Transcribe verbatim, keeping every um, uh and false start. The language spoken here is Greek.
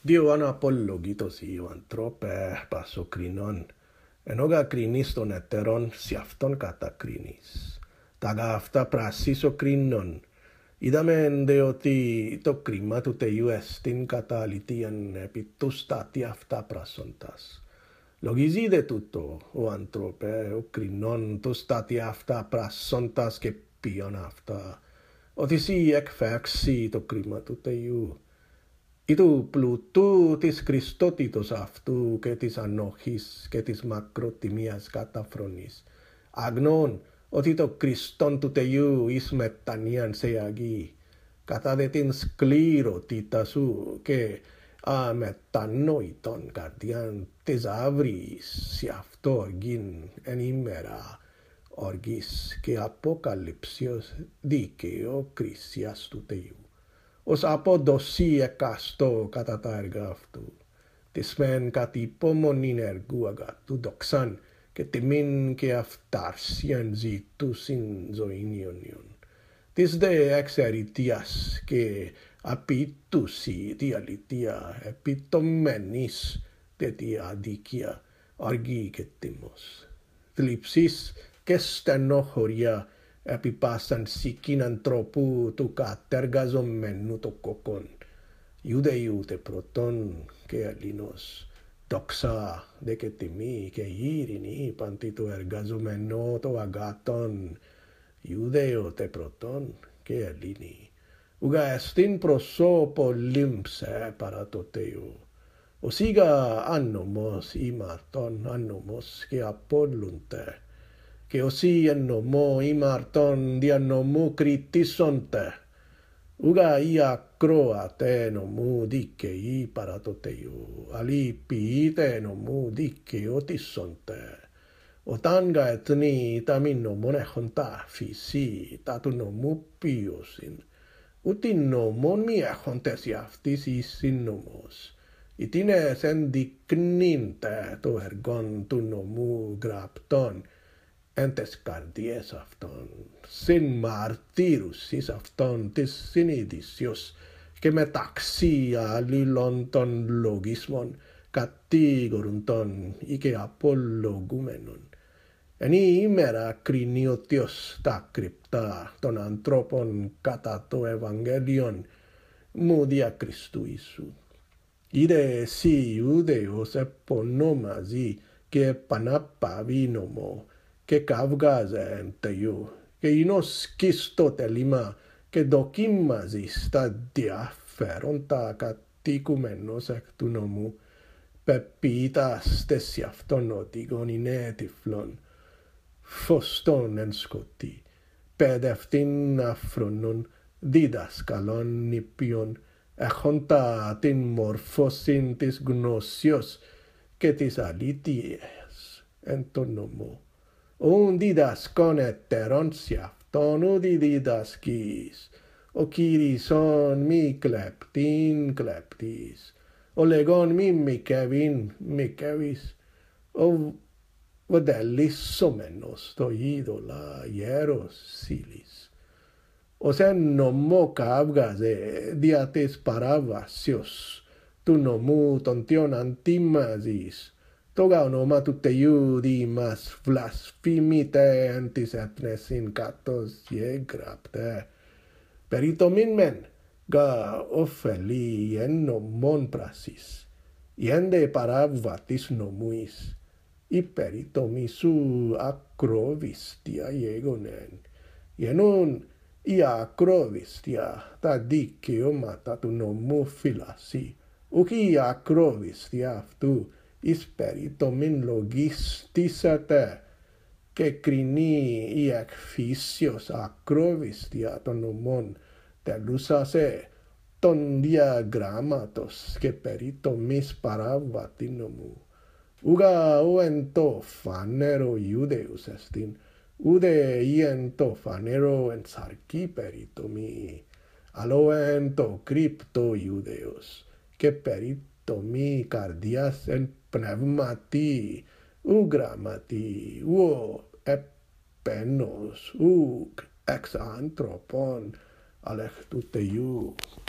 Dio αναπολογίτος οι ανθρώπε πασοκρινών, ενώ γακρινείς των εταιρών σε αυτόν κατακρινείς. Τα γαφτα πρασίσο κρίνων. Είδαμε δε ότι το κρίμα του Θεού εστίν καταλυτίαν επί του στάτη αυτά πρασόντας. Λογίζει δε τούτο ο ανθρώπε, ο κρινών του στάτη αυτά πρασόντας και ποιον αυτά, ότι σύ εκφέξει το κρίμα του Θεού. Ή του πλουτού της Χριστότητος αυτού και της ανοχής και της μακροτιμίας καταφρονής. Αγνών ότι το Χριστόν του Θεού εις μετανοίαν σε αγί, κατά δε την σκληρότητα σου και αμετανόητον καρδιάν της αύριης σε αυτό οργήν εν ημέρα οργής και αποκαλύψεως δίκαιο κρισίας του Θεού. Ως αποδοσή εκαστό κατά τα έργα αυτού, της μεν κατ' υπομονήν έργου αγάτου δοξάν και τιμήν και αυτάρσιαν ζητούσιν ζωήν ιονιών. Της δε εξαιρετίας και απειτούσι τη αλήθεια επιτομμένης τέτοι αδικία αργή και τιμός. Θλίψης και στενοχωρία επί πάσαν σικήν ανθρώπου του κατεργαζομένου το κοκκόν. Ιουδαίου τε πρωτόν και Ελλήνος. Δόξα δε και τιμή και ειρήνη παντι το εργαζομένο το αγάτον. Ιουδαίο τε πρωτόν και Ελλήνη. Ουγα εστίν προσώπο λίμψε παρά το Θεό. Ο σίγα άνομος ημαρτών άνομος και απόλουνται. Και όσοι εν νομό ημαρτών δια νομού κριτήσονται. Ουγα ή ακρόατε νομού δίκαιοι παρά το Θεό, αλλή ποιήτε νομού δικαιωτήσονται. Όταν γαετνοί τα μη νομών έχοντα φυσί, τα του νομού ποιόσιν, ούτε νομών μη έχοντες οι αυτής εις νομός. Ητίνες ενδεικνύνται το έργον του νομού γραπτών, εν τες καρδιές αυτών, συν μαρτύρους εις αυτών της συνείδησιος και μεταξύ αλλήλων των λογισμών κατήγορουν των ή και απολογούμενων. Εν η ημέρα κρίνει ο Θεός τα κρυπτά των ανθρώπων κατά το Ευαγγέλιον μου δια Χριστού Ιησού. Είδε εσύ Ιουδαίος επωνόμαζε και επαναπάβει νομό, και καύγαζε εν Θεού, και είναι σκίστο τελείμα και δοκίμαζε στα διαφέροντα κατοικουμένος εκ του νομού, πεποίητας τες αυτόν ότι γονινέ τυφλών, φωστόν εν σκοτή, παιδευτήν αφρονών, διδασκαλών νηπιών, έχοντα την μορφώσιν της γνώσεως και της αλήθειας εν τον νομό. Ούν διδασκόν εταιρών σε αυτόν ουδι διδασκείς, ο Κύρισον μη κλεπτήν κλεπτής, ο λεγόν μη μικεβήν μικεβείς, ο βδελισσόμενος το είδωλα γέρος σύλλης. Ως εν νομό καύγαζε δια της παράβασιος του νομού των τιών αντίμαζης, το όνομα του Θεού δι μας βλασφημείτε εν της έθνεσιν κατός γεγραπτε. Περί το μην μεν γα ωφελεί εν νομών πρασίς, η εν δε παράβατης νομούης, η περί το μισού ακροβίστια γεγονέν, γενούν η ακροβίστια τα δικαιώματα του νομού φυλασσί, ουκ η ακροβίστια αυτού εις περί το μην λογιστήσατε και κρινεί η εκφύσιος ακροβίστια των νομών τελούσασε των διαγράμματος και περί το μης παράβατη νομού. Ουγα ο εν το φανέρο Ιουδαίος εστίν, ουδε ή εν το φανέρο εν σαρκή περί το μη, αλλο εν το κρύπτο Ιουδαίος και περί το μη καρδιάς εν πνευματί, ου γραμματί, ου επένος, ου εξ άνθρωπων, αλ' εκ του Θεού.